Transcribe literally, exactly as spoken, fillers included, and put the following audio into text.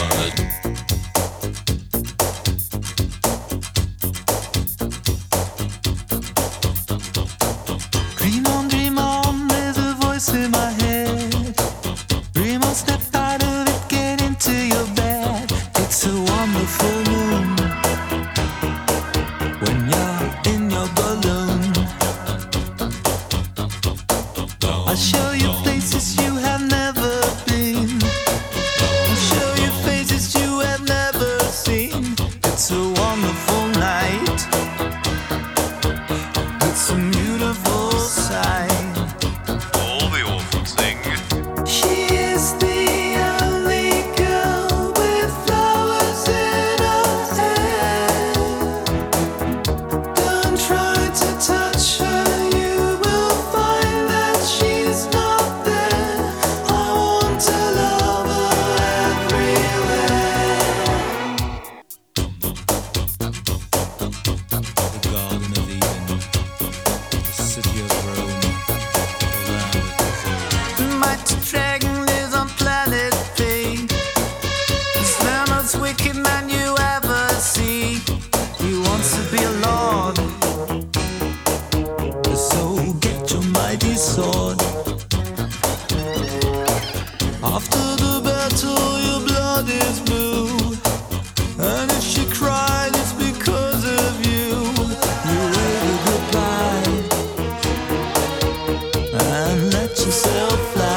Dream on, dream on, there's a voice in my head. Dream on, step out of it, get into your bed. It's a wonderful moon when you're in your balloon. I'll show you places you have never been. I'll show you faces you have never seen. It's a wonderful night. It's a beautiful sight. All the orphans sing. She is the only girl with flowers in her hair. Don't try to touch her, you will find that she's not there. I want to love her everywhere. The Garden of Eden, the city of Rome, the land of desert. The mighty dragon lives on planet Fate. He's the most wicked man you ever see. He wants to be a lord, so get your mighty sword. After the battle, your blood is blue, and if she cries, it's because of you. You wave a goodbye and let yourself fly.